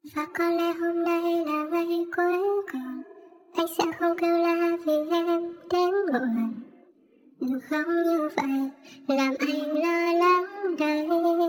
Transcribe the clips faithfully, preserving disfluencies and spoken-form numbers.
Và có lẽ hôm nay là ngày cuối cùng, anh sẽ không kêu la vì em đến muộn. Đừng không như vậy, làm anh lo lắng đây.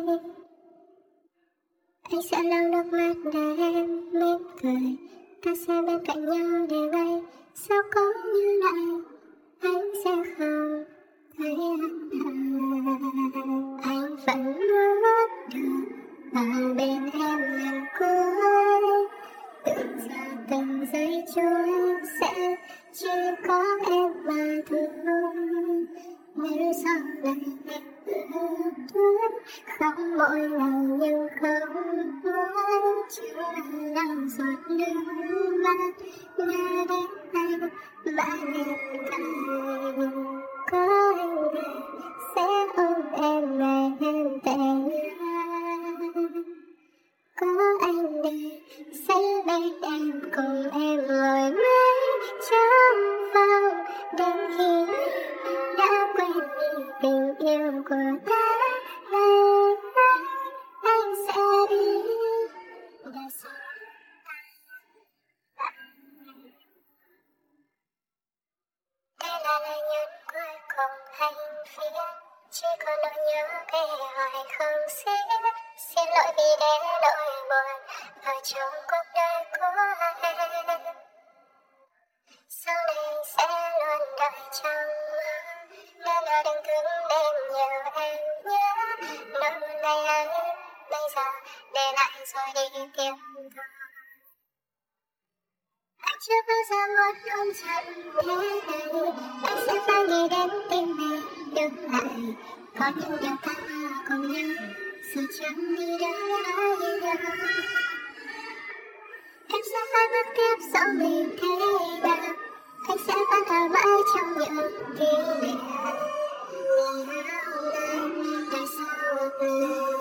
Anh sẽ lau nước mắt để em mỉm cười, ta sẽ bên cạnh nhau để ngày sau có như lại, anh sẽ không thấy anh đâu. Anh vẫn muốn được ở bên em lần cuối, từng giờ từng giây trôi sẽ chỉ có em mà thôi. Nếu sau này em ước muốn khóc mỗi ngày nhưng không muốn, chỉ là lau giọt nước mắt nhớ đến anh mà em cười. Có anh đây sẽ ôm em ngày em tệ nhất, có anh đây sẽ bên em cùng em ngồi mãi trong phòng đến khi đã quên đi tình yêu của ta. Ngày anh sẽ đi để sau đây là lời nhắn cuối cùng anh viết, chỉ có nỗi nhớ để hỏi không xiết. Xin lỗi vì để nỗi buồn ở trong cuộc đời của em. Sau này sẽ luôn đợi trong mơ, nên ở đừng cứng đêm nhiều em nhớ. Nỗi này anh bây giờ để lại rồi đi tìm thôi. Anh chưa bao giờ muốn ôm chặt thế này, anh sẽ phải nghĩ đến tim này đứng lại. Có những điều ta cùng nhau, giờ chẳng đi đâu ai đâu. Em sẽ phải bước tiếp dẫu mình thế nào, anh sẽ vẫn ở mãi trong những kỷ niệm. Ngày hôm nay, tại sao ước